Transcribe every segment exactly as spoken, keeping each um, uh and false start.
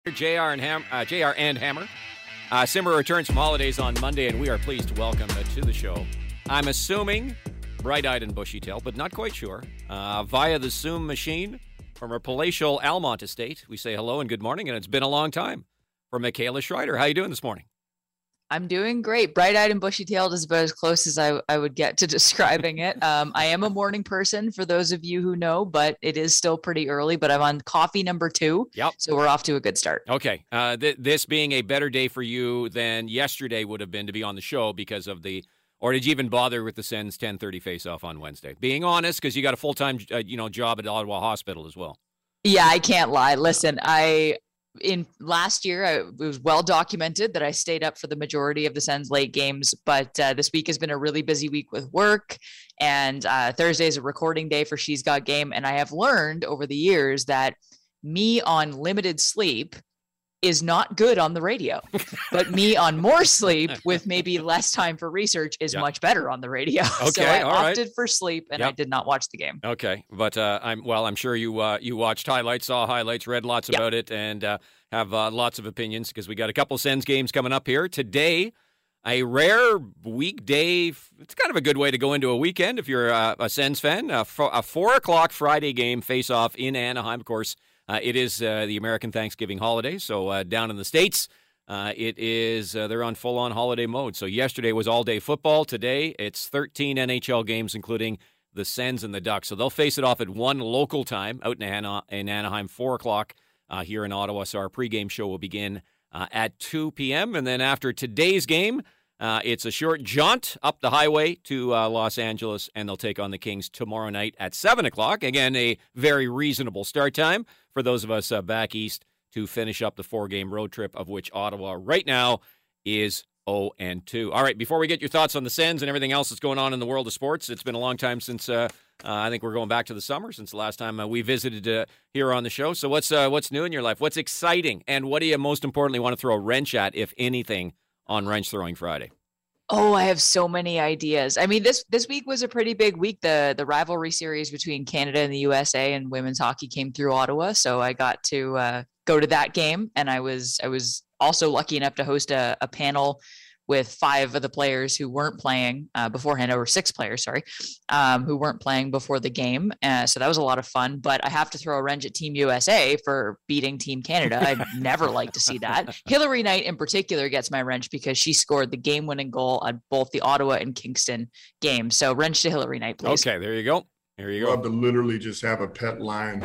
J R and Ham, uh, J R and Hammer. Uh, Simmer returns from holidays on Monday, and we are pleased to welcome uh, to the show. I'm assuming bright-eyed and bushy-tailed, but not quite sure. Uh, via the Zoom machine from our palatial Almont estate, we say hello and good morning, and it's been a long time. For Michaela Schreider, how you doing this morning? I'm doing great. Bright-eyed and bushy-tailed is about as close as I, I would get to describing it. Um, I am a morning person, for those of you who know, but it is still pretty early. But I'm on coffee number two, yep. So we're off to a good start. Okay. Uh, th- this being a better day for you than yesterday would have been to be on the show because of the, or did you even bother with the Sens ten thirty face-off on Wednesday? Being honest, because you got a full-time uh, you know, job at Ottawa Hospital as well. Yeah, I can't lie. Listen, I... In last year, I, it was well documented that I stayed up for the majority of the Sens late games, but uh, this week has been a really busy week with work, and uh, Thursday is a recording day for She's Got Game, and I have learned over the years that me on limited sleep is not good on the radio, but me on more sleep with maybe less time for research is yep. much better on the radio. Okay, so I all opted right. for sleep, and yep. I did not watch the game. Okay, but uh, I'm well. I'm sure you uh, you watched highlights, saw highlights, read lots yep. about it, and uh, have uh, lots of opinions because we got a couple Sens games coming up here today. A rare weekday. It's kind of a good way to go into a weekend if you're a, a Sens fan. A, f- a four o'clock Friday game face-off in Anaheim, of course. Uh, it is uh, the American Thanksgiving holiday, so uh, down in the States, uh, it is uh, they're on full-on holiday mode. So yesterday was all-day football. Today, it's thirteen N H L games, including the Sens and the Ducks. So they'll face it off at one local time out in, Ana- in Anaheim, four o'clock uh, here in Ottawa. So our pregame show will begin uh, at two p.m. And then after today's game, uh, it's a short jaunt up the highway to uh, Los Angeles, and they'll take on the Kings tomorrow night at seven o'clock. Again, a very reasonable start time for those of us uh, back east to finish up the four-game road trip, of which Ottawa right now is oh and two. All right, before we get your thoughts on the Sens and everything else that's going on in the world of sports, it's been a long time since uh, uh, I think we're going back to the summer since the last time uh, we visited uh, here on the show. So what's uh, what's new in your life? What's exciting? And what do you most importantly want to throw a wrench at, if anything, on Wrench Throwing Friday? Oh, I have so many ideas. I mean, this this week was a pretty big week. The the rivalry series between Canada and the U S A and women's hockey came through Ottawa, so I got to uh, go to that game, and I was I was also lucky enough to host a, a panel with five of the players who weren't playing uh, beforehand, or six players, sorry, um, who weren't playing before the game. Uh, so that was a lot of fun, but I have to throw a wrench at Team U S A for beating Team Canada. I'd never like to see that. Hilary Knight in particular gets my wrench because she scored the game-winning goal on both the Ottawa and Kingston games. So wrench to Hilary Knight, please. Okay, there you go. There you go. Love to literally just have a pet lion.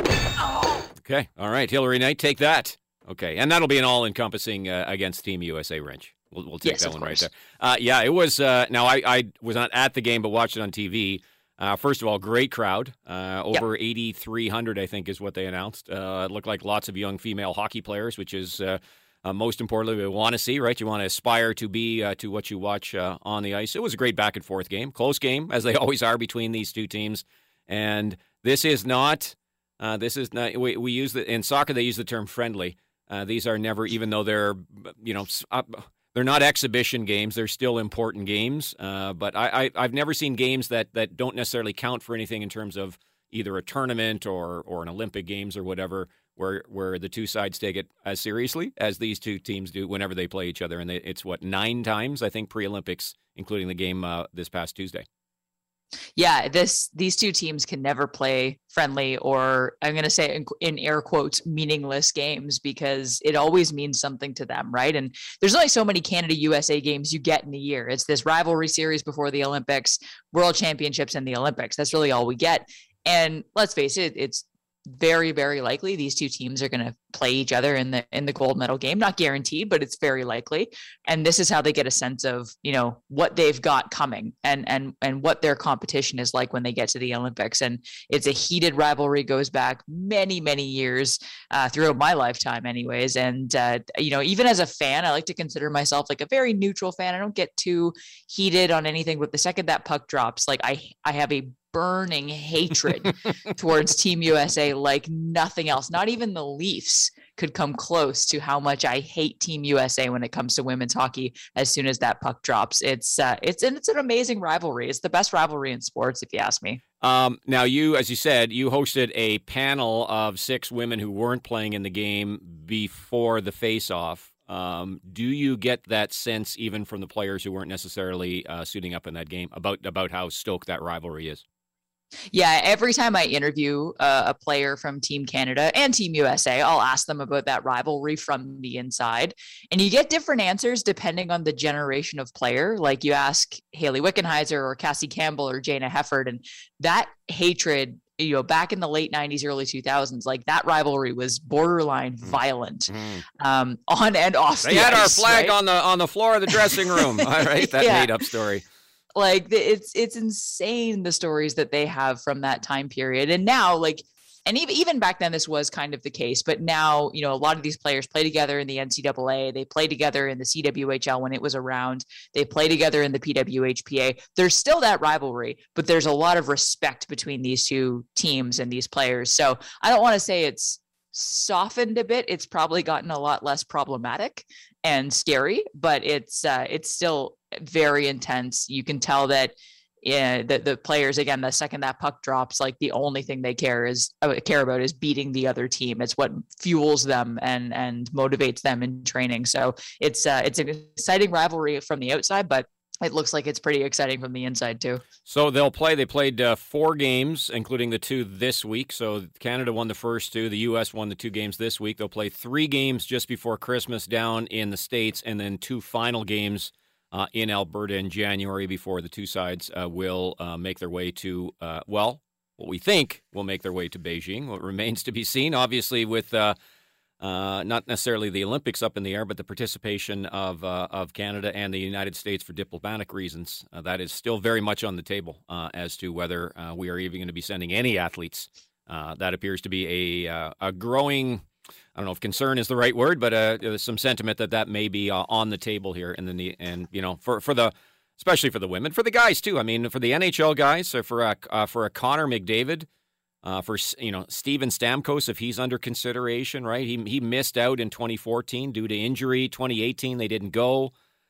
Okay, all right, Hilary Knight, take that. Okay, and that'll be an all-encompassing uh, against Team U S A wrench. We'll, we'll take yes, that one course. right there. Uh, yeah, it was. Uh, now, I, I was not at the game, but watched it on T V. Uh, first of all, great crowd. Uh, over yep. eighty-three hundred, I think, is what they announced. Uh, it looked like lots of young female hockey players, which is uh, uh, most importantly we want to see, right? You want to aspire to be uh, to what you watch uh, on the ice. It was a great back and forth game, close game, as they always are between these two teams. And this is not. Uh, this is not. We, we use the in soccer. They use the term friendly. Uh, these are never, even though they're, you know. Uh, They're not exhibition games. They're still important games. Uh, but I, I, I've never seen games that, that don't necessarily count for anything in terms of either a tournament or, or an Olympic Games or whatever, where where the two sides take it as seriously as these two teams do whenever they play each other. And they, it's, what, nine times, I think, pre-Olympics, including the game uh, this past Tuesday. Yeah, this these two teams can never play friendly, or I'm going to say in, in air quotes, meaningless games, because it always means something to them, right? And there's only so many Canada-U S A games you get in a year. It's this rivalry series before the Olympics, World Championships, and the Olympics. That's really all we get. And let's face it, it's very, very likely these two teams are going to play each other in the in the gold medal game. Not guaranteed, but it's very likely. And this is how they get a sense of, you know, what they've got coming and and and what their competition is like when they get to the Olympics. And it's a heated rivalry, goes back many, many years uh, throughout my lifetime anyways. And, uh, you know, even as a fan, I like to consider myself like a very neutral fan. I don't get too heated on anything, but the second that puck drops, like I, I have a burning hatred towards Team U S A like nothing else. Not even the Leafs could come close to how much I hate Team U S A when it comes to women's hockey. As soon as that puck drops, it's uh, it's and it's an amazing rivalry. It's the best rivalry in sports, if you ask me. Um, now, you, as you said, you hosted a panel of six women who weren't playing in the game before the face-off. Um, do you get that sense even from the players who weren't necessarily uh, suiting up in that game about about how stoked that rivalry is? Yeah, every time I interview uh, a player from Team Canada and Team U S A, I'll ask them about that rivalry from the inside. And you get different answers depending on the generation of player. Like you ask Hayley Wickenheiser or Cassie Campbell or Jana Hefford, and that hatred, you know, back in the late nineties, early two thousands, like that rivalry was borderline violent, mm. um, on and off they the had ice, our flag right? on the on the floor of the dressing room. All right, that yeah. made up story. Like it's it's insane the stories that they have from that time period. And now, like, and even even back then, this was kind of the case. But now, you know, a lot of these players play together in the N C double A. They play together in the C W H L when it was around. They play together in the P W H P A. There's still that rivalry, but there's a lot of respect between these two teams and these players. So I don't want to say it's softened a bit. It's probably gotten a lot less problematic and scary, but it's uh, it's still very intense. You can tell that yeah, the, the players, again, the second that puck drops, like the only thing they care is uh, care about is beating the other team. It's what fuels them and and motivates them in training. So it's uh, it's an exciting rivalry from the outside, but it looks like it's pretty exciting from the inside too. So they'll play. They played uh, four games, including the two this week. So Canada won the first two. The U S won the two games this week. They'll play three games just before Christmas down in the States, and then two final games uh, in Alberta in January before the two sides uh, will uh, make their way to, uh, well, what we think will make their way to Beijing. What remains to be seen, obviously, with uh, uh, not necessarily the Olympics up in the air, but the participation of uh, of Canada and the United States for diplomatic reasons. Uh, that is still very much on the table uh, as to whether uh, we are even going to be sending any athletes. Uh, that appears to be a uh, a growing, I don't know if concern is the right word, but uh, there's some sentiment that that may be uh, on the table here. And then the and you know for for the especially for the women, for the guys too. I mean, for the N H L guys, so for a uh, for a Connor McDavid. Uh, for, you know, Steven Stamkos, if he's under consideration, right? He he missed out in twenty fourteen due to injury. twenty eighteen, they didn't go.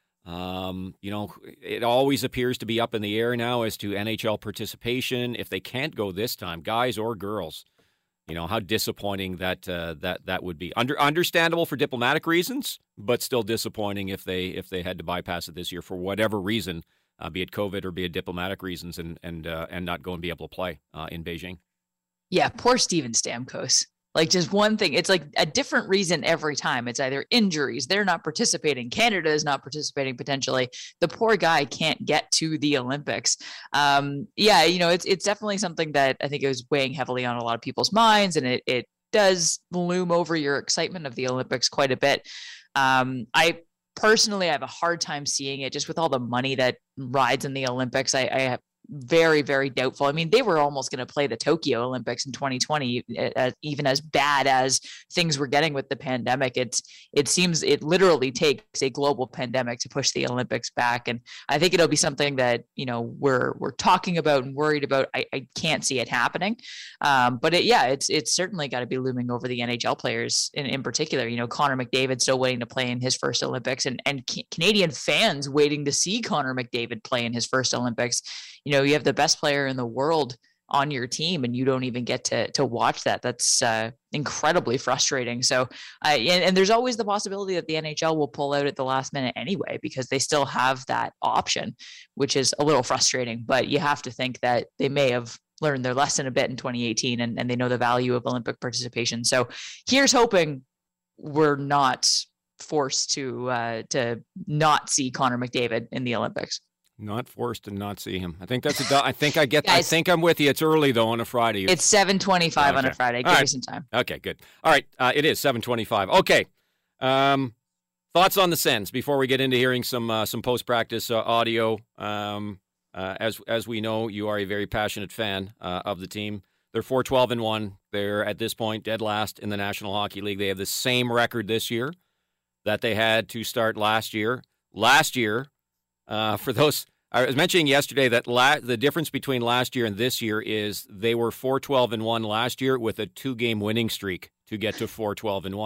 Um, you know, it always appears to be up in the air now as to N H L participation. If they can't go this time, guys or girls, you know, how disappointing that uh, that that would be. Under understandable for diplomatic reasons, but still disappointing if they if they had to bypass it this year for whatever reason, uh, be it COVID or be it diplomatic reasons, and and uh, and not go and be able to play uh, in Beijing. Yeah, poor Steven Stamkos. Like just one thing. It's like a different reason every time. It's either injuries, they're not participating. Canada is not participating potentially. The poor guy can't get to the Olympics. Um, yeah, you know, it's it's definitely something that I think it was weighing heavily on a lot of people's minds, and it it does loom over your excitement of the Olympics quite a bit. Um, I personally I have a hard time seeing it just with all the money that rides in the Olympics. I, I have very, very doubtful. I mean, they were almost going to play the Tokyo Olympics in twenty twenty, uh, even as bad as things were getting with the pandemic. It's, it seems it literally takes a global pandemic to push the Olympics back. And I think it'll be something that, you know, we're, we're talking about and worried about. I, I can't see it happening. Um, but it, yeah, it's, it's certainly got to be looming over the N H L players in, in particular. You know, Connor McDavid still waiting to play in his first Olympics, and, and Canadian fans waiting to see Connor McDavid play in his first Olympics. You know, you have the best player in the world on your team and you don't even get to to watch that. That's uh, incredibly frustrating. So, uh, and, and there's always the possibility that the N H L will pull out at the last minute anyway, because they still have that option, which is a little frustrating. But you have to think that they may have learned their lesson a bit in twenty eighteen, and, and they know the value of Olympic participation. So here's hoping we're not forced to uh, to not see Connor McDavid in the Olympics. Not forced to not see him. I think that's a. I think I get. Guys, I think I'm with you. It's early though on a Friday. It's seven twenty-five okay. on a Friday. Give right. me some time. Okay, good. All right, uh, it is seven twenty-five. Okay, um, thoughts on the Sens before we get into hearing some uh, some post practice uh, audio. Um, uh, as as we know, you are a very passionate fan uh, of the team. They're four twelve and one. They're at this point dead last in the National Hockey League. They have the same record this year that they had to start last year. Last year. Uh, for those, I was mentioning yesterday that la- the difference between last year and this year is they were four twelve and one last year with a two-game winning streak to get to four twelve and one.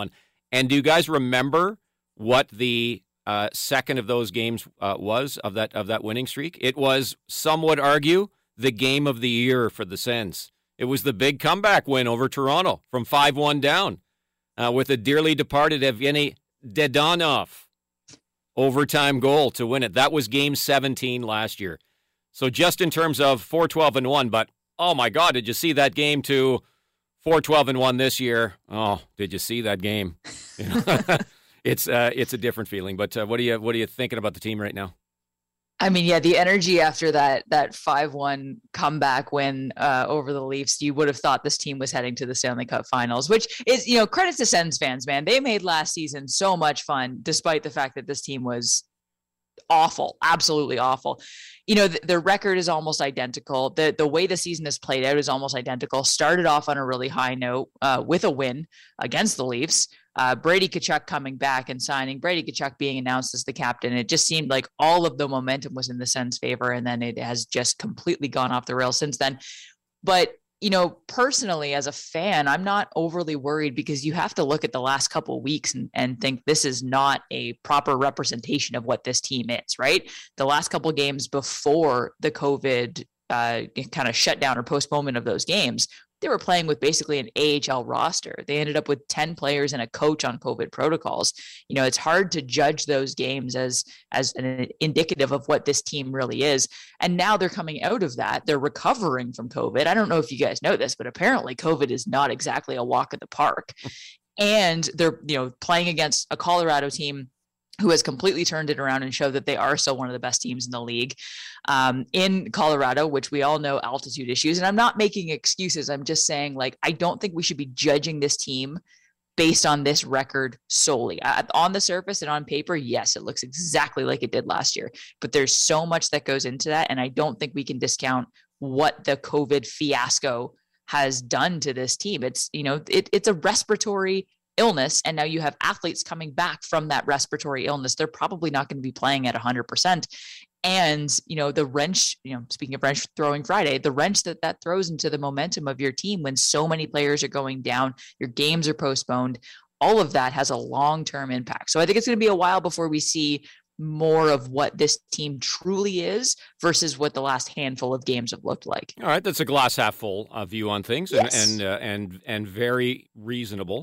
And do you guys remember what the uh, second of those games uh, was of that of that winning streak? It was, some would argue, the game of the year for the Sens. It was the big comeback win over Toronto from five one down uh, with a dearly departed Evgeny Dadonov overtime goal to win it. That was game seventeen last year. So just in terms of four twelve and one, but oh my God, did you see that game to four twelve and one this year? Oh, did you see that game? You know, it's uh, it's a different feeling. But uh, what are you what are you thinking about the team right now? I mean, yeah, the energy after that that five one comeback win uh, over the Leafs, you would have thought this team was heading to the Stanley Cup Finals, which is, you know, credit to Sens fans, man. They made last season so much fun, despite the fact that this team was awful, absolutely awful. You know, the, the record is almost identical. The the way the season has played out is almost identical. Started off on a really high note uh, with a win against the Leafs. Uh, Brady Tkachuk coming back and signing, Brady Tkachuk being announced as the captain. It just seemed like all of the momentum was in the Sens' favor, and then it has just completely gone off the rails since then. But, you know, personally, as a fan, I'm not overly worried, because you have to look at the last couple of weeks and, and think this is not a proper representation of what this team is, right? The last couple of games before the COVID uh, kind of shutdown or postponement of those games, they were playing with basically an A H L roster. They ended up with ten players and a coach on COVID protocols. You know, it's hard to judge those games as, as an indicative of what this team really is. And now they're coming out of that. They're recovering from COVID. I don't know if you guys know this, but apparently COVID is not exactly a walk in the park. And they're, you know, playing against a Colorado team who has completely turned it around and showed that they are still one of the best teams in the league um, in Colorado, which we all know altitude issues. And I'm not making excuses. I'm just saying, like, I don't think we should be judging this team based on this record solely. Uh, on the surface and on paper, yes, it looks exactly like it did last year, but there's so much that goes into that. And I don't think we can discount what the COVID fiasco has done to this team. It's, you know, it, it's a respiratory illness, and now you have athletes coming back from that respiratory illness. They're probably not going to be playing at one hundred percent. And, you know, the wrench, you know, speaking of wrench throwing Friday, the wrench that that throws into the momentum of your team when so many players are going down, your games are postponed, all of that has a long-term impact. So I think it's going to be a while before we see more of what this team truly is versus what the last handful of games have looked like. All right, that's a glass half full uh, view on things, Yes. and and, uh, and and very reasonable.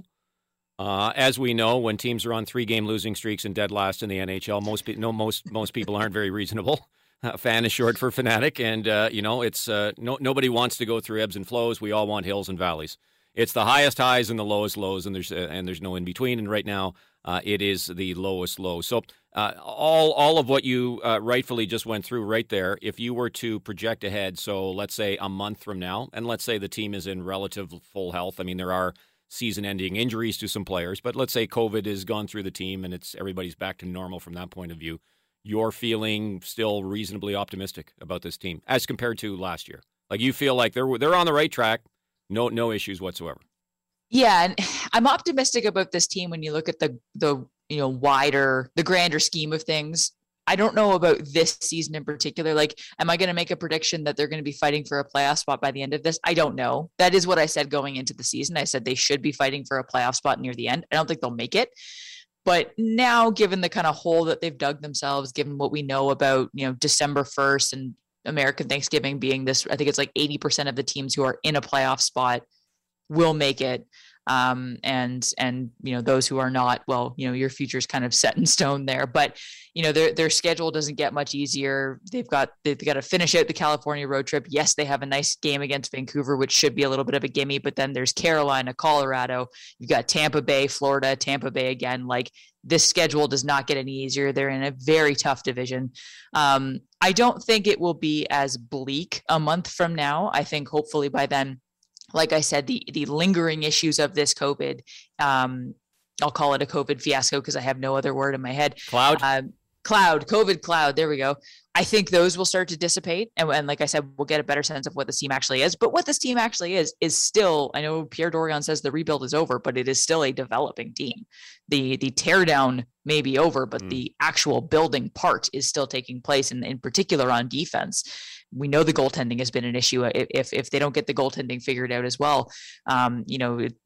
Uh, as we know, when teams are on three-game losing streaks and dead last in the N H L, most pe- no most most people aren't very reasonable. Uh, fan is short for fanatic, and uh, you know it's uh, no nobody wants to go through ebbs and flows. We all want hills and valleys. It's the highest highs and the lowest lows, and there's uh, and there's no in between. And right now, uh, it is the lowest low. So uh, all all of what you uh, rightfully just went through right there. If you were to project ahead, so let's say a month from now, and let's say the team is in relative full health. I mean, there are season-ending injuries to some players, but let's say COVID has gone through the team and it's everybody's back to normal from that point of view. You're feeling still reasonably optimistic about this team as compared to last year. Like you feel like they're they're on the right track, no no issues whatsoever. Yeah, and I'm optimistic about this team when you look at the the you know wider, the grander scheme of things. I don't know about this season in particular. Like, am I going to make a prediction that they're going to be fighting for a playoff spot by the end of this? I don't know. That is what I said going into the season. I said they should be fighting for a playoff spot near the end. I don't think they'll make it. But now, given the kind of hole that they've dug themselves, given what we know about, you know, December first and American Thanksgiving being this, I think it's like eighty percent of the teams who are in a playoff spot will make it. Um, and, and, you know, those who are not, well, you know, your future's kind of set in stone there, but, you know, their, their schedule doesn't get much easier. They've got, they've got to finish out the California road trip. Yes, they have a nice game against Vancouver, which should be a little bit of a gimme, but then there's Carolina, Colorado, you've got Tampa Bay, Florida, Tampa Bay again. Like, this schedule does not get any easier. They're in a very tough division. Um, I don't think it will be as bleak a month from now. I think hopefully by then, like I said, the the lingering issues of this COVID, um, I'll call it a COVID fiasco because I have no other word in my head. Cloud? Uh, cloud, COVID cloud. There we go. I think those will start to dissipate. And, and like I said, we'll get a better sense of what this team actually is. But what this team actually is, is still, I know Pierre Dorion says the rebuild is over, but it is still a developing team. The the teardown may be over, but mm. the actual building part is still taking place, and in particular on defense. We know the goaltending has been an issue. If if they don't get the goaltending figured out as well, um, you know, it,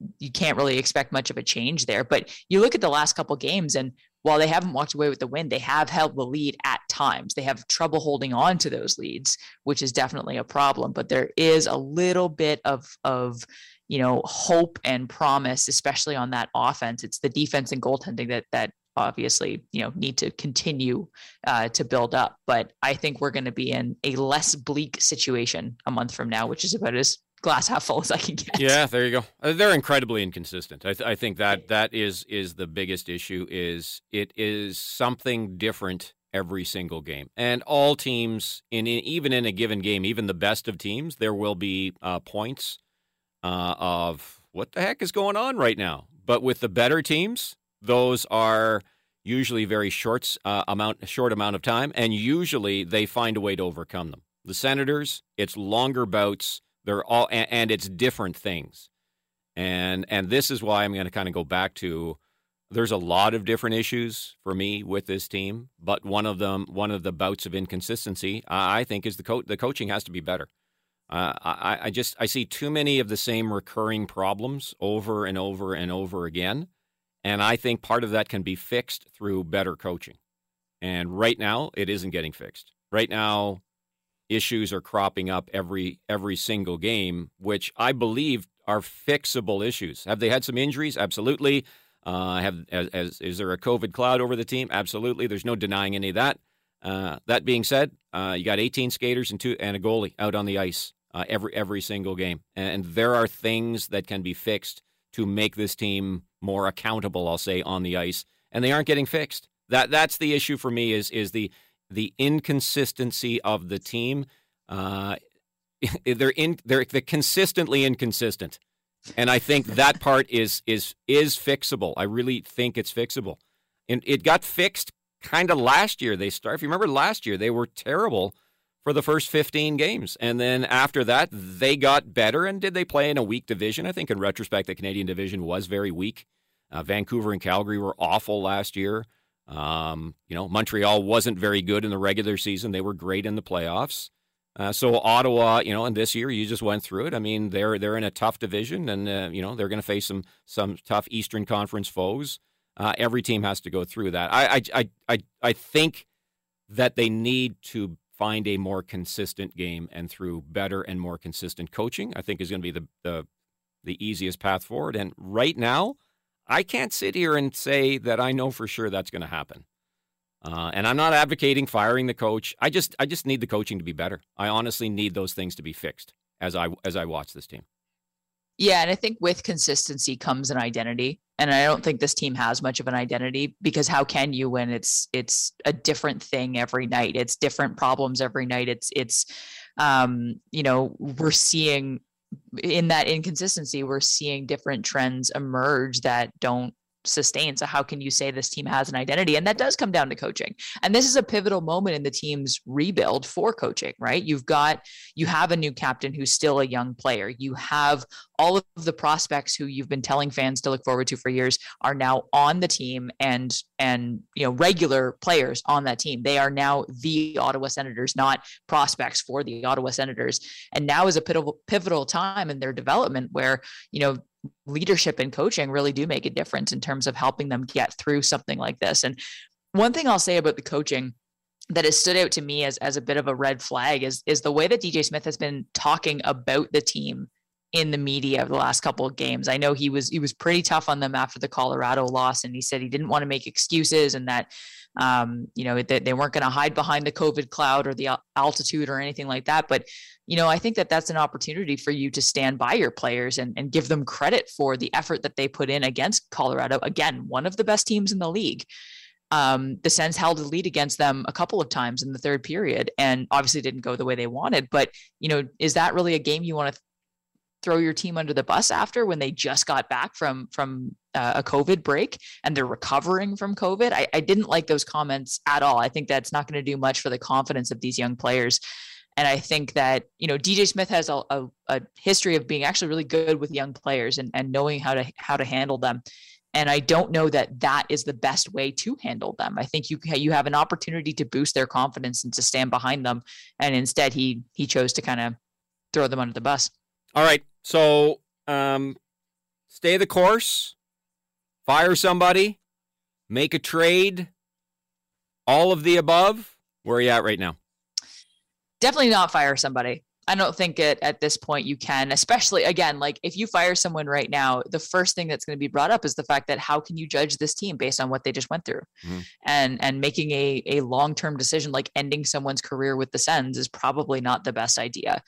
you can't really expect much of a change there. But you look at the last couple games, and while they haven't walked away with the win, they have held the lead at times. They have trouble holding on to those leads, which is definitely a problem. But there is a little bit of, of you know, hope and promise, especially on that offense. It's the defense and goaltending that that obviously, you know, need to continue uh, to build up. But I think we're going to be in a less bleak situation a month from now, which is about as glass half full as I can get. Yeah, there you go. Uh, they're incredibly inconsistent. I, th- I think that that is is the biggest issue. Is it is something different every single game, and all teams in, in even in a given game, even the best of teams, there will be uh, points uh, of what the heck is going on right now. But with the better teams, those are usually very short uh, amount short amount of time, and usually they find a way to overcome them. The Senators, it's longer bouts. They're all, and, and it's different things. And and this is why I'm going to kind of go back to, there's a lot of different issues for me with this team, but one of them, one of the bouts of inconsistency, I, I think, is the co- the coaching has to be better. Uh, I, I just, I see too many of the same recurring problems over and over and over again. And I think part of that can be fixed through better coaching. And right now, it isn't getting fixed. Right now, issues are cropping up every every single game, which I believe are fixable issues. Have they had some injuries? Absolutely. Uh, have as, as is there a COVID cloud over the team? Absolutely. There's no denying any of that. Uh, that being said, uh, you got eighteen skaters and two and a goalie out on the ice uh, every every single game, and there are things that can be fixed to make this team more accountable, I'll say, on the ice, and they aren't getting fixed. That that's the issue for me. Is is the the inconsistency of the team. Uh, they're in they're, they're consistently inconsistent, and I think that part is is is fixable. I really think it's fixable, and it got fixed kind of last year. They start. If you remember last year, they were terrible for the first fifteen games, and then after that, they got better. And did they play in a weak division? I think in retrospect, the Canadian division was very weak. Uh, Vancouver and Calgary were awful last year. Um, you know, Montreal wasn't very good in the regular season. They were great in the playoffs. Uh, so Ottawa, you know, and this year you just went through it. I mean, they're they're in a tough division, and uh, you know they're going to face some some tough Eastern Conference foes. Uh, every team has to go through that. I I I I, I think that they need to find a more consistent game, and through better and more consistent coaching, I think is going to be the the the easiest path forward. And right now, I can't sit here and say that I know for sure that's going to happen. Uh, and I'm not advocating firing the coach. I just I just need the coaching to be better. I honestly need those things to be fixed as I as I watch this team. Yeah, and I think with consistency comes an identity. And I don't think this team has much of an identity, because how can you when it's it's a different thing every night? It's different problems every night. It's it's um, you know, we're seeing in that inconsistency, we're seeing different trends emerge that don't sustain. So how can you say this team has an identity? And that does come down to coaching. And this is a pivotal moment in the team's rebuild for coaching, right? You've got, you have a new captain who's still a young player. You have all of the prospects who you've been telling fans to look forward to for years are now on the team, and, and, you know, regular players on that team. They are now the Ottawa Senators, not prospects for the Ottawa Senators. And now is a pivotal, pivotal time in their development where, you know, leadership and coaching really do make a difference in terms of helping them get through something like this. And one thing I'll say about the coaching that has stood out to me as, as a bit of a red flag is, is the way that D J Smith has been talking about the team in the media the last couple of games. I know he was, he was pretty tough on them after the Colorado loss, and he said he didn't want to make excuses, and that, um, you know, that they weren't going to hide behind the COVID cloud or the altitude or anything like that. But, you know, I think that that's an opportunity for you to stand by your players and, and give them credit for the effort that they put in against Colorado. Again, one of the best teams in the league. Um, the Sens held a lead against them a couple of times in the third period, and obviously didn't go the way they wanted. But, you know, is that really a game you want to throw your team under the bus after, when they just got back from from uh, a COVID break and they're recovering from COVID? I, I didn't like those comments at all. I think that's not going to do much for the confidence of these young players. And I think that, you know, D J Smith has a, a, a history of being actually really good with young players and, and knowing how to how to handle them. And I don't know that that is the best way to handle them. I think you you have an opportunity to boost their confidence and to stand behind them. And instead, he he chose to kind of throw them under the bus. All right. So um, stay the course, fire somebody, make a trade, all of the above? Where are you at right now? Definitely not fire somebody. I don't think it at this point you can, especially again, like if you fire someone right now, the first thing that's going to be brought up is the fact that how can you judge this team based on what they just went through? Mm-hmm. And and making a, a long-term decision like ending someone's career with the Sens is probably not the best idea.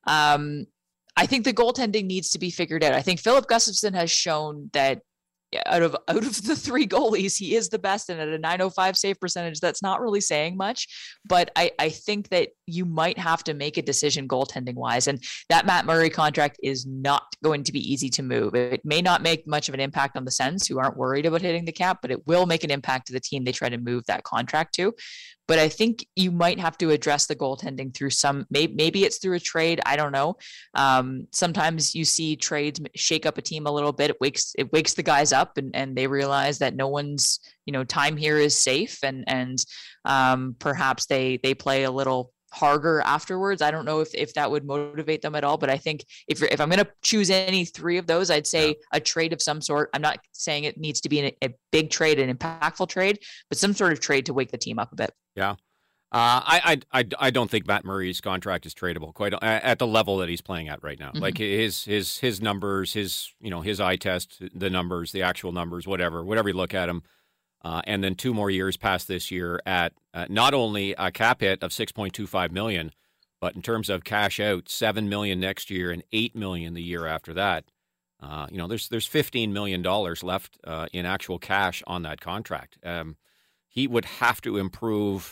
Um, I think the goaltending needs to be figured out. I think Philip Gustafsson has shown that out of out of the three goalies, he is the best, and at a nine oh five save percentage, that's not really saying much. But I, I think that you might have to make a decision goaltending wise, and that Matt Murray contract is not going to be easy to move. It may not make much of an impact on the Sens, who aren't worried about hitting the cap, but it will make an impact to the team they try to move that contract to. But I think you might have to address the goaltending through some, maybe, maybe it's through a trade. I don't know. Um, sometimes you see trades shake up a team a little bit. It wakes, it wakes the guys up and, and they realize that no one's, you know, time here is safe. And, and um, perhaps they, they play a little harder afterwards. I don't know if, if that would motivate them at all, but I think if you're, if I'm going to choose any three of those, I'd say yeah. a trade of some sort. I'm not saying it needs to be an, a big trade, an impactful trade, but some sort of trade to wake the team up a bit. Yeah. Uh, I, I, I don't think Matt Murray's contract is tradable quite at the level that he's playing at right now. Mm-hmm. Like his, his, his numbers, his, you know, his eye test, the numbers, the actual numbers, whatever, whatever you look at him. Uh, and then two more years past this year at uh, not only a cap hit of six point two five million dollars, but in terms of cash out, seven million dollars next year and eight million dollars the year after that. Uh, you know, there's there's fifteen million dollars left uh, in actual cash on that contract. Um, he would have to improve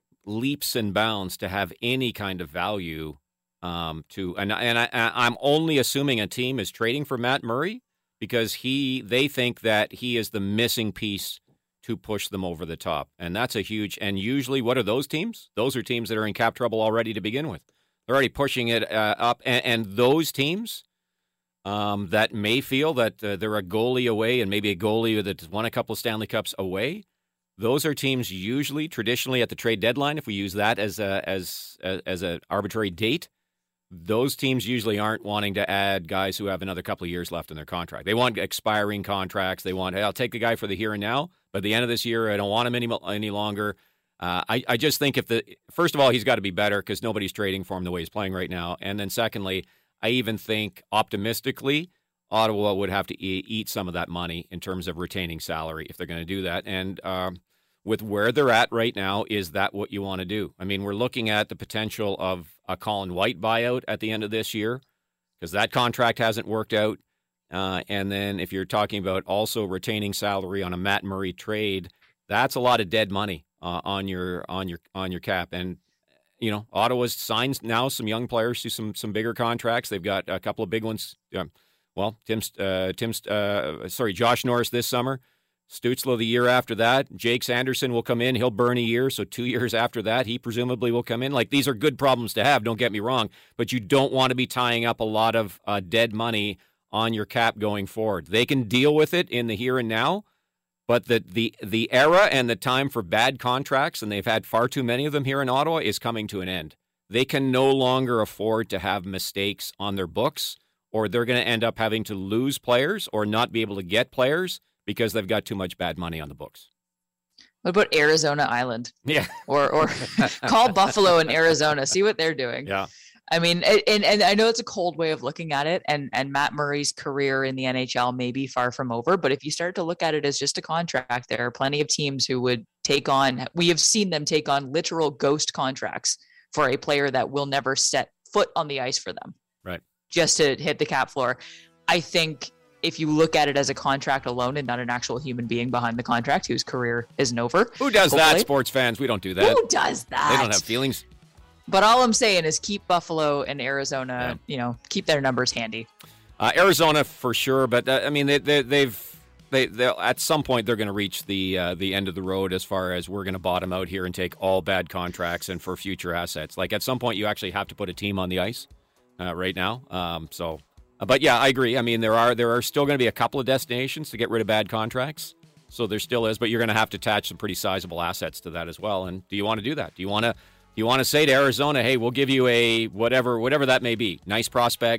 leaps and bounds to have any kind of value um, to, and and I, I'm only assuming a team is trading for Matt Murray because he they think that he is the missing piece to push them over the top. And that's a huge, and usually what are those teams? Those are teams that are in cap trouble already to begin with. They're already pushing it uh, up. And, and those teams um, that may feel that uh, they're a goalie away and maybe a goalie that's won a couple of Stanley Cups away, those are teams usually traditionally at the trade deadline, if we use that as a, as, as, as an arbitrary date, those teams usually aren't wanting to add guys who have another couple of years left in their contract. They want expiring contracts. They want, hey, I'll take the guy for the here and now, but at the end of this year, I don't want him any any longer. Uh, I, I just think if the, first of all, he's got to be better because nobody's trading for him the way he's playing right now. And then secondly, I even think optimistically, Ottawa would have to eat, eat some of that money in terms of retaining salary if they're going to do that. And um, with where they're at right now, is that what you want to do? I mean, we're looking at the potential of a Colin White buyout at the end of this year because that contract hasn't worked out. Uh, and then if you're talking about also retaining salary on a Matt Murray trade, that's a lot of dead money uh, on your on your on your cap. And you know, Ottawa's signed now some young players to some some bigger contracts. They've got a couple of big ones. Um, well, Tim's uh, Tim's uh, sorry, Josh Norris this summer. Stützle the year after that. Jake Sanderson will come in. He'll burn a year, so two years after that, he presumably will come in. Like, these are good problems to have, don't get me wrong, but you don't want to be tying up a lot of uh, dead money on your cap going forward. They can deal with it in the here and now, but the, the, the era and the time for bad contracts, and they've had far too many of them here in Ottawa, is coming to an end. They can no longer afford to have mistakes on their books, or they're going to end up having to lose players or not be able to get players because they've got too much bad money on the books. What about Arizona Island? Yeah. Or or call Buffalo and Arizona, see what they're doing. Yeah. I mean, and, and I know it's a cold way of looking at it, and, and Matt Murray's career in the N H L may be far from over, but if you start to look at it as just a contract, there are plenty of teams who would take on, we have seen them take on literal ghost contracts for a player that will never set foot on the ice for them. Right. Just to hit the cap floor. I think if you look at it as a contract alone and not an actual human being behind the contract whose career isn't over. Who does hopefully. that, sports fans? We don't do that. Who does that? They don't have feelings. But all I'm saying is keep Buffalo and Arizona, yeah. you know, keep their numbers handy. Uh, Arizona for sure, but uh, I mean, they, they, they've they at some point they're going to reach the uh, the end of the road as far as we're going to bottom out here and take all bad contracts and for future assets. Like at some point, you actually have to put a team on the ice uh, right now. Um, so. But yeah, I agree. I mean, there are there are still going to be a couple of destinations to get rid of bad contracts. So there still is, but you're going to have to attach some pretty sizable assets to that as well. And do you want to do that? Do you want to do you want to say to Arizona, hey, we'll give you a whatever whatever that may be, nice prospect,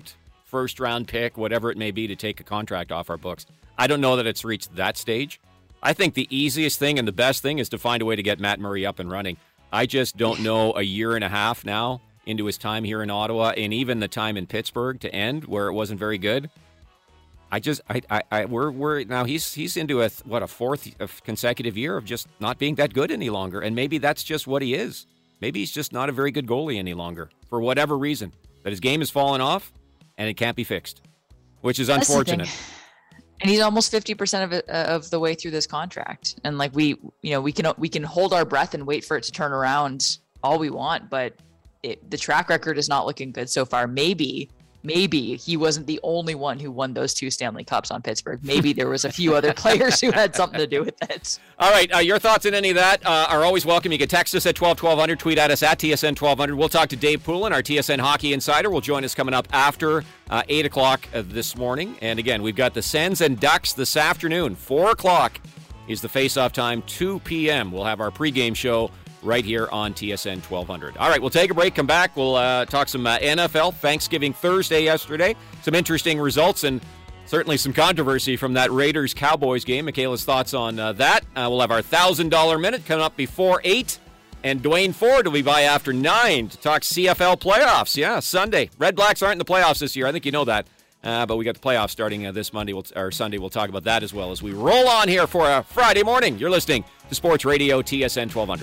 first-round pick, whatever it may be, to take a contract off our books. I don't know that it's reached that stage. I think the easiest thing and the best thing is to find a way to get Matt Murray up and running. I just don't know a year and a half now into his time here in Ottawa and even the time in Pittsburgh to end where it wasn't very good. I just, I, I, I we're, we're now he's, he's into a what a fourth consecutive year of just not being that good any longer, and maybe that's just what he is. Maybe he's just not a very good goalie any longer for whatever reason. That his game has fallen off, and it can't be fixed, which is that's unfortunate. And he's almost fifty percent of it, uh, of the way through this contract, and like we, you know, we can we can hold our breath and wait for it to turn around all we want, but it, the track record is not looking good so far. Maybe. Maybe he wasn't the only one who won those two Stanley Cups on Pittsburgh. Maybe there was a few other players who had something to do with it. All right. Uh, your thoughts on any of that uh, are always welcome. You can text us at twelve twelve hundred, tweet at us at T S N twelve hundred. We'll talk to Dave Poulin, our T S N Hockey Insider. Will join us coming up after uh, eight o'clock uh, this morning. And again, we've got the Sens and Ducks this afternoon. four o'clock is the face-off time. two p.m. We'll have our pregame show right here on T S N twelve hundred. All right, we'll take a break, come back. We'll uh, talk some uh, N F L. Thanksgiving Thursday yesterday. Some interesting results and certainly some controversy from that Raiders-Cowboys game. Michaela's thoughts on uh, that. Uh, we'll have our one thousand dollars minute coming up before eight. And Dwayne Ford will be by after nine to talk C F L playoffs. Yeah, Sunday. Red Blacks aren't in the playoffs this year. I think you know that. Uh, but we got the playoffs starting uh, this Monday we'll t- or Sunday. We'll talk about that as well as we roll on here for a Friday morning. You're listening to Sports Radio T S N twelve hundred.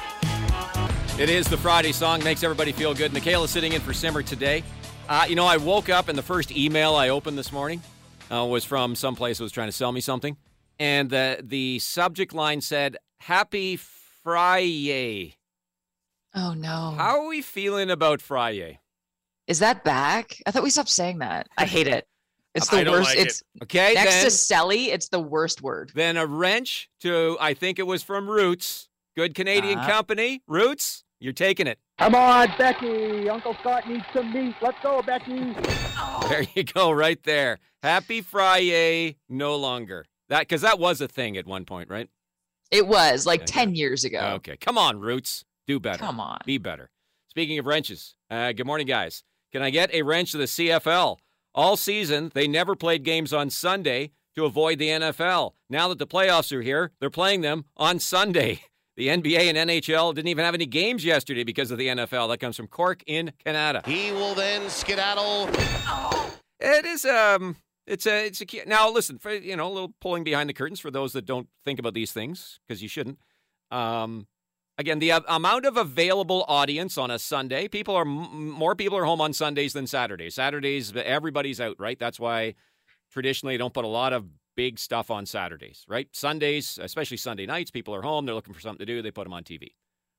It is the Friday song. Makes everybody feel good. Michaela's sitting in for Simmer today. Uh, you know, I woke up and the first email I opened this morning uh, was from someplace that was trying to sell me something. And the, the subject line said, Happy Friday. Oh, no. How are we feeling about Friday? Is that back? I thought we stopped saying that. I hate it. It's the I don't worst. like it's it. Okay, next then, to Selly, it's the worst word. Then a wrench to, I think it was from Roots. Good Canadian uh, company. Roots, you're taking it. Come on, Becky. Uncle Scott needs some meat. Let's go, Becky. There you go, right there. Happy Friday, no longer. That because that was a thing at one point, right? It was like okay. ten years ago. Okay, come on, Roots. Do better. Come on. Be better. Speaking of wrenches, uh, good morning, guys. Can I get a wrench to the C F L? All season, they never played games on Sunday to avoid the N F L. Now that the playoffs are here, they're playing them on Sunday. The N B A and N H L didn't even have any games yesterday because of the N F L. That comes from Cork in Canada. He will then skedaddle. It is um, it's a it's a now listen for you know a little pulling behind the curtains for those that don't think about these things because you shouldn't. Um, again, the uh, amount of available audience on a Sunday, people are m- more people are home on Sundays than Saturdays. Saturdays, everybody's out, right? That's why traditionally they don't put a lot of big stuff on Saturdays, right? Sundays, especially Sunday nights, people are home. They're looking for something to do. They put them on T V.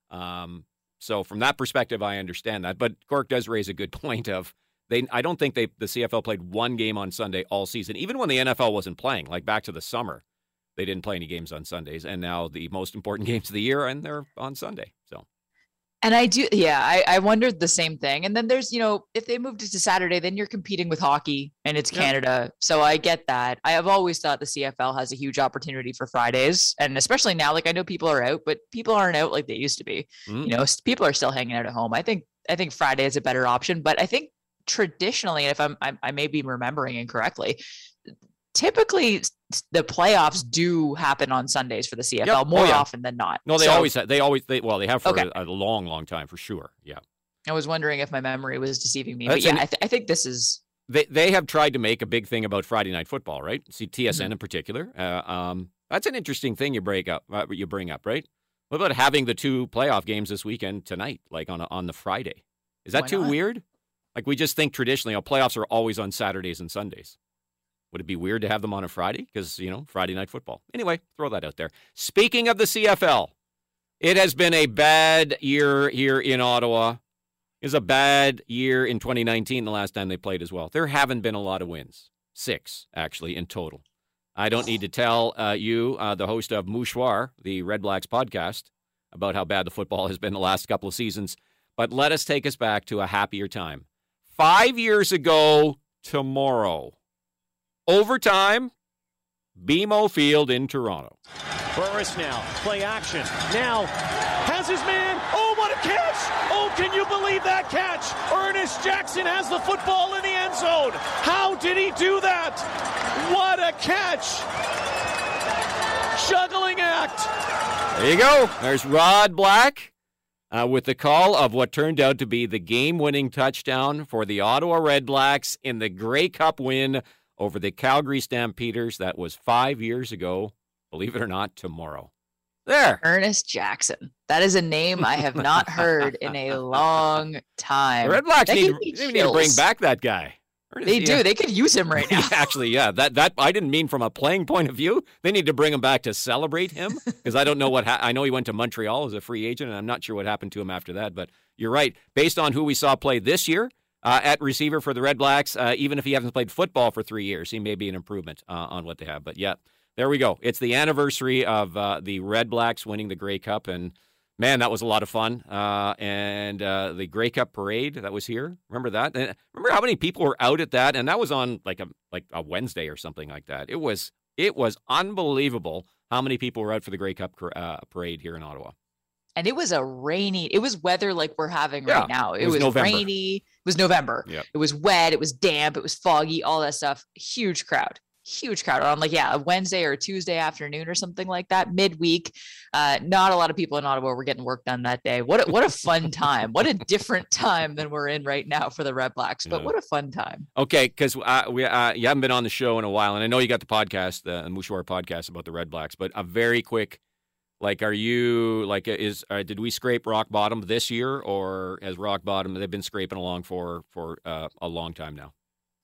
Um, so from that perspective, I understand that. But Cork does raise a good point of they. I don't think they the C F L played one game on Sunday all season, even when the N F L wasn't playing. Like back to the summer, they didn't play any games on Sundays, and now the most important games of the year, and they're on Sunday. So. And I do, yeah, I, I wondered the same thing. And then there's, you know, if they moved it to Saturday, then you're competing with hockey and it's yeah. Canada. So I get that. I have always thought the C F L has a huge opportunity for Fridays. And especially now, like I know people are out, but people aren't out like they used to be. Mm. You know, people are still hanging out at home. I think, I think Friday is a better option, but I think traditionally, if I'm, I, I may be remembering incorrectly, typically the playoffs do happen on Sundays for the C F L yep. more oh, yeah. often than not. No, they so, always have. They always, they, well, they have for okay. a, a long, long time for sure. Yeah. I was wondering if my memory was deceiving me, That's but yeah, an, I, th- I think this is. They they have tried to make a big thing about Friday Night Football, right? See T S N mm-hmm. in particular. Uh, um, that's an interesting thing you break up, uh, you bring up, right? What about having the two playoff games this weekend tonight, like on a, on the Friday? Is that Why too not? weird? Like we just think traditionally, oh, playoffs are always on Saturdays and Sundays. Would it be weird to have them on a Friday? Because, you know, Friday Night Football. Anyway, throw that out there. Speaking of the C F L, it has been a bad year here in Ottawa. It was a bad year in twenty nineteen, the last time they played as well. There haven't been a lot of wins. Six, actually, in total. I don't need to tell uh, you, uh, the host of Mouchoir, the Red Blacks podcast, about how bad the football has been the last couple of seasons. But let us take us back to a happier time. Five years ago tomorrow. Overtime, B M O Field in Toronto. Burris now, play action. Now, has his man. Oh, what a catch! Oh, can you believe that catch? Ernest Jackson has the football in the end end zone. How did he do that? What a catch. Juggling act. There you go. There's Rod Black uh, with the call of what turned out to be the game-winning touchdown for the Ottawa Redblacks in the Grey Cup win over the Calgary Stampeders. That was five years ago. Believe it or not, tomorrow. There. Ernest Jackson. That is a name I have not heard in a long time. The Redblacks That need, gave me they need to bring chills. back that guy. Ernest, They yeah. do. They could use him right now. Actually, yeah. That that I didn't mean from a playing point of view. They need to bring him back to celebrate him because I don't know what ha- I know he went to Montreal as a free agent, and I'm not sure what happened to him after that. But you're right. Based on who we saw play this year uh, at receiver for the Redblacks, uh, even if he hasn't played football for three years, he may be an improvement uh, on what they have. But yeah, there we go. It's the anniversary of uh, the Redblacks winning the Grey Cup, and man, that was a lot of fun. Uh, and uh, the Grey Cup parade that was here. Remember that? And remember how many people were out at that? And that was on like a like a Wednesday or something like that. It was it was unbelievable how many people were out for the Grey Cup uh, parade here in Ottawa. And it was a rainy, it was weather like we're having Yeah, right now. It, it was was, November. rainy. It was November. Yep. It was wet. It was damp. It was foggy, all that stuff. Huge crowd. Huge crowd on like, yeah, a Wednesday or a Tuesday afternoon or something like that, midweek. Uh, not a lot of people in Ottawa were getting work done that day. What a, what a fun time. What a different time than we're in right now for the Redblacks, but Yeah. what a fun time. Okay, because uh, we uh, you haven't been on the show in a while, and I know you got the podcast, the Mouchoir podcast about the Redblacks, but a very quick, like, are you, like, is uh, did we scrape rock bottom this year, or has rock bottom, they've been scraping along for, for uh, a long time now?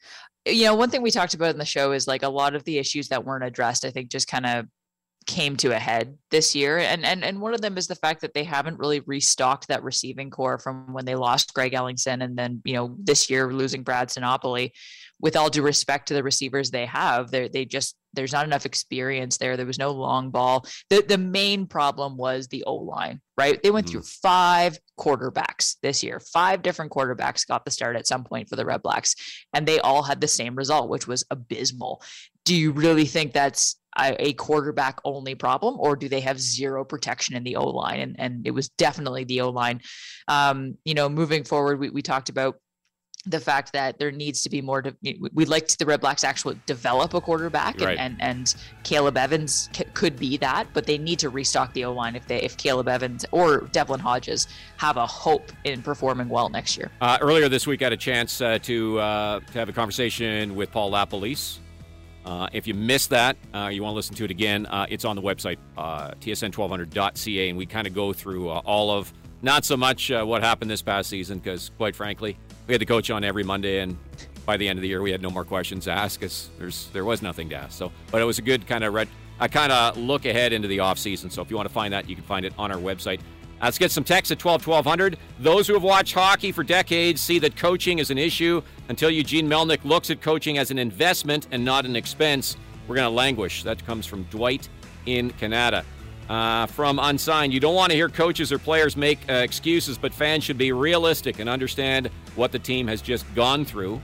You know, one thing we talked about in the show is like a lot of the issues that weren't addressed, I think just kind of came to a head this year. And, and, and one of them is the fact that they haven't really restocked that receiving core from when they lost Greg Ellingson. And then, you know, this year losing Brad Sinopoli. With all due respect to the receivers they have, they they just, there's not enough experience there. There was no long ball. The the main problem was the O-line, right? They went Mhm. through five quarterbacks this year. Five different quarterbacks got the start at some point for the Redblacks, and they all had the same result, which was abysmal. Do you really think that's a, a quarterback only problem, or do they have zero protection in the O-line? And, and it was definitely the O-line. Um, you know, moving forward, we, we talked about the fact that there needs to be more. To, we'd like to, the Redblacks actually develop a quarterback, and, Right. and and Caleb Evans c- could be that, but they need to restock the O-line if they if Caleb Evans or Devlin Hodges have a hope in performing well next year. Uh, earlier this week, I had a chance uh, to uh, to have a conversation with Paul LaPolice. Uh, if you missed that, uh, you want to listen to it again, uh, it's on the website, uh, T S N twelve hundred dot C A, and we kind of go through uh, all of, not so much uh, what happened this past season, because quite frankly, we had the coach on every Monday, and by the end of the year, we had no more questions to ask because there's there was nothing to ask. So, but it was a good kind of red, a kind of look ahead into the off season. So, if you want to find that, you can find it on our website. Uh, let's get some text at twelve twelve hundred. Those who have watched hockey for decades see that coaching is an issue until Eugene Melnick looks at coaching as an investment and not an expense. We're going to languish. That comes from Dwight in Canada. Uh, from Unsigned, you don't want to hear coaches or players make uh, excuses, but fans should be realistic and understand what the team has just gone through.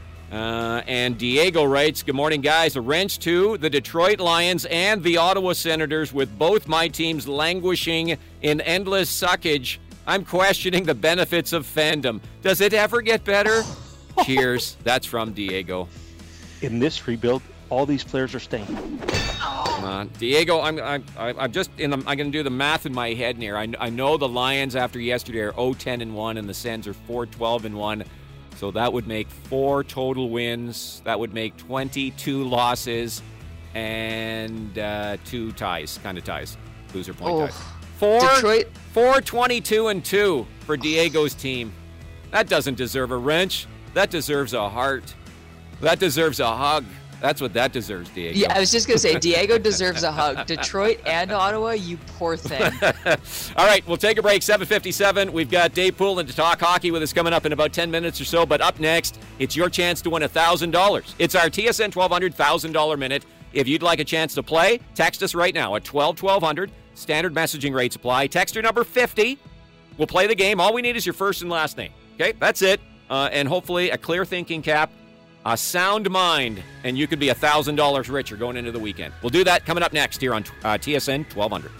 Uh, and Diego writes, good morning, guys. A wrench to the Detroit Lions and the Ottawa Senators, with both my teams languishing in endless suckage. I'm questioning the benefits of fandom. Does it ever get better? Cheers. That's from Diego. In this rebuild, all these players are staying. Come on, Diego. I'm I'm I'm just in the, I'm going to do the math in my head here. I, I know the Lions after yesterday are oh ten and one, and the Sens are four twelve and one. So that would make four total wins. That would make twenty-two losses and uh, two ties, kind of ties, loser point Oh, ties. Four, Detroit. four twenty-two and two for Diego's team. That doesn't deserve a wrench. That deserves a heart. That deserves a hug. That's what that deserves, Diego. Yeah, I was just going to say, Diego deserves a hug. Detroit and Ottawa, you poor thing. All right, we'll take a break. seven fifty-seven. We've got Dave Poulin to talk hockey with us coming up in about ten minutes or so. But up next, it's your chance to win one thousand dollars. It's our T S N twelve hundred one thousand dollars minute. If you'd like a chance to play, text us right now at twelve twelve hundred. Standard messaging rates apply. Texter number fifty. We'll play the game. All we need is your first and last name. Okay, that's it. Uh, and hopefully a clear thinking cap, a sound mind, and you could be one thousand dollars richer going into the weekend. We'll do that coming up next here on uh, T S N twelve hundred.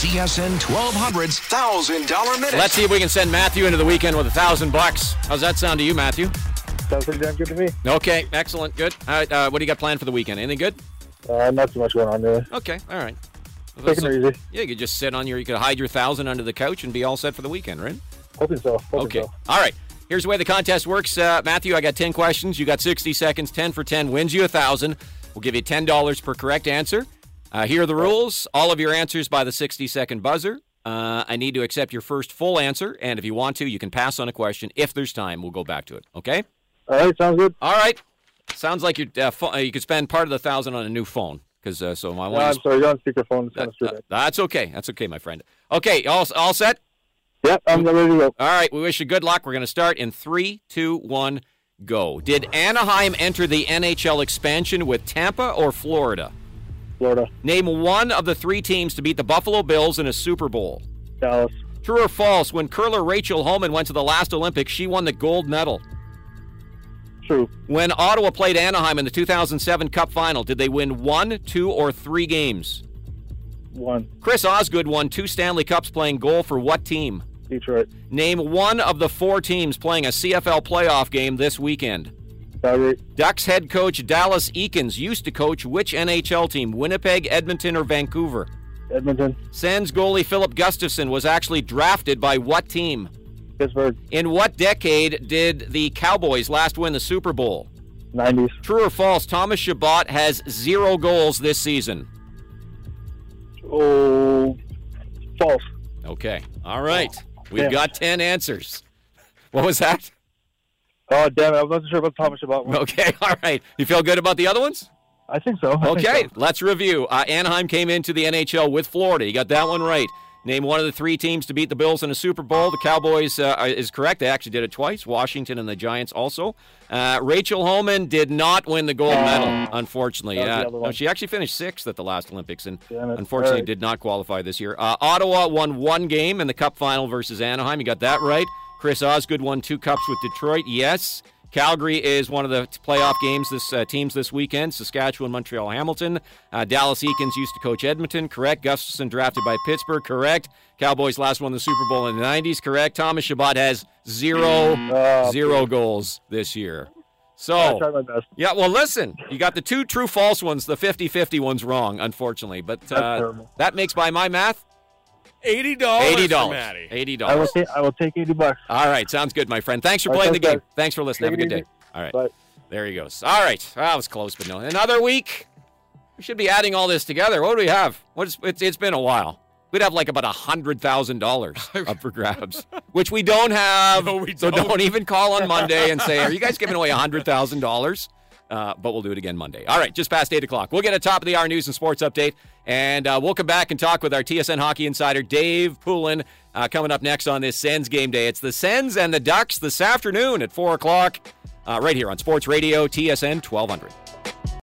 T S N twelve hundred's one thousand dollars minute. Let's see if we can send Matthew into the weekend with a thousand bucks. How's that sound to you, Matthew? Sounds pretty damn good to me. Okay, excellent, good. All right, uh, what do you got planned for the weekend? Anything good? Uh, not too much going on, really. Okay, all right. Taking it easy. Yeah, you could just sit on your, you could hide your thousand under the couch and be all set for the weekend, right? Hoping so. Hoping Okay, so. all right. Here's the way the contest works. Uh, Matthew, I got ten questions. You got sixty seconds. ten for ten wins you a thousand. We'll give you ten dollars per correct answer. Uh, here are the rules. All of your answers by the sixty-second buzzer. Uh, I need to accept your first full answer, and if you want to, you can pass on a question. If there's time, we'll go back to it. Okay? All right, sounds good. All right. Sounds like you uh, fo- you could spend part of the thousand on a new phone. Because uh, so my No, I'm sorry, you're on speakerphone. It's kind of uh, That's okay. That's okay, my friend. Okay, all all set? Yep, I'm ready to go. All right, we wish you good luck. We're going to start in three, two, one, go. Did Anaheim enter the N H L expansion with Tampa or Florida? Florida. Name one of the three teams to beat the Buffalo Bills in a Super Bowl. Dallas. True or false? When curler Rachel Homan went to the last Olympics, she won the gold medal. True. When Ottawa played Anaheim in the two thousand seven Cup Final, did they win one, two, or three games? One. Chris Osgood won two Stanley Cups playing goal for what team? Detroit. Name one of the four teams playing a C F L playoff game this weekend. Calgary. Ducks head coach Dallas Eakins used to coach which N H L team? Winnipeg, Edmonton, or Vancouver? Edmonton. Sens goalie Philip Gustafson was actually drafted by what team? Pittsburgh. In what decade did the Cowboys last win the Super Bowl? nineties. True or false? Thomas Chabot has zero goals this season. Oh, false. Okay. All right. We've Damn. got ten answers. What was that? Oh, damn it. I wasn't sure about Thomas Chabot one. Okay. All right. You feel good about the other ones? I think so. I Okay. think so. Let's review. Uh, Anaheim came into the N H L with Florida. You got that one right. Name one of the three teams to beat the Bills in a Super Bowl. The Cowboys uh, is correct. They actually did it twice. Washington and the Giants also. Uh, Rachel Homan did not win the gold medal, unfortunately. That was the Uh, other one. no, she actually finished sixth at the last Olympics and Damn it. unfortunately All right. did not qualify this year. Uh, Ottawa won one game in the Cup final versus Anaheim. You got that right. Chris Osgood won two Cups with Detroit. Yes. Calgary is one of the t- playoff games, this uh, teams this weekend. Saskatchewan, Montreal, Hamilton. Uh, Dallas Eakins used to coach Edmonton. Correct. Gustafson drafted by Pittsburgh. Correct. Cowboys last won the Super Bowl in the nineties. Correct. Thomas Chabot has zero, Oh, zero goals this year. I So, tried my best. yeah, well, listen. You got the two true-false ones. The fifty-fifty one's wrong, unfortunately. But That's uh, terrible. that makes, by my math, eighty dollars. eighty dollars. For Maddie. eighty I will, dollars. take, I will take eighty bucks. All right, sounds good, my friend. Thanks for All right, playing the thanks, game. guys. Thanks for listening. Have a Take good it day. easy. All right. Bye. There he goes. All right. Well, that was close, but no. Another week. We should be adding all this together. What do we have? What is, it's, it's been a while. We'd have like about one hundred thousand dollars up for grabs, which we don't have. No, we so don't. don't even call on Monday and say, are you guys giving away one hundred thousand dollars? Uh, but we'll do it again Monday. All right, just past eight o'clock. We'll get a top of the hour news and sports update, and uh, we'll come back and talk with our T S N hockey insider, Dave Poulin, uh, coming up next on this Sens game day. It's the Sens and the Ducks this afternoon at four o'clock, uh, right here on Sports Radio, T S N twelve hundred.